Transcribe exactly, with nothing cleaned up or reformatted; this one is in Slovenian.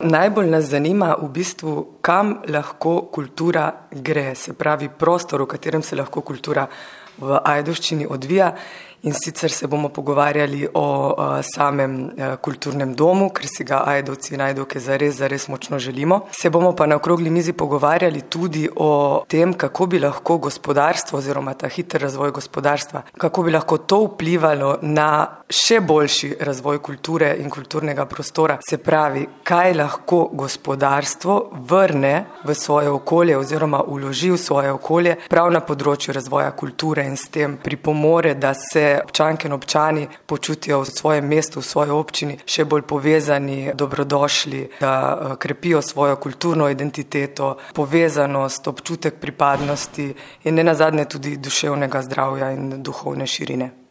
najbolj nas zanima v bistvu, kam lahko kultura gre, se pravi prostor, v katerem se lahko kultura v Ajdovščini odvija. In sicer se bomo pogovarjali o uh, samem uh, kulturnem domu, ker si ga Ajdovci in Ajdovke zares, zares močno želimo. Se bomo pa na okrogli mizi pogovarjali tudi o tem, kako bi lahko gospodarstvo oziroma ta hiter razvoj gospodarstva, kako bi lahko to vplivalo na še boljši razvoj kulture in kulturnega prostora. Se pravi, kaj lahko gospodarstvo vrne v svoje okolje oziroma vloži v svoje okolje prav na področju razvoja kulture in s tem pripomore, da se občanke in občani počutijo v svojem mestu, v svoji občini še bolj povezani, dobrodošli, da krepijo svojo kulturno identiteto, povezanost, občutek pripadnosti in nenazadnje tudi duševnega zdravja in duhovne širine.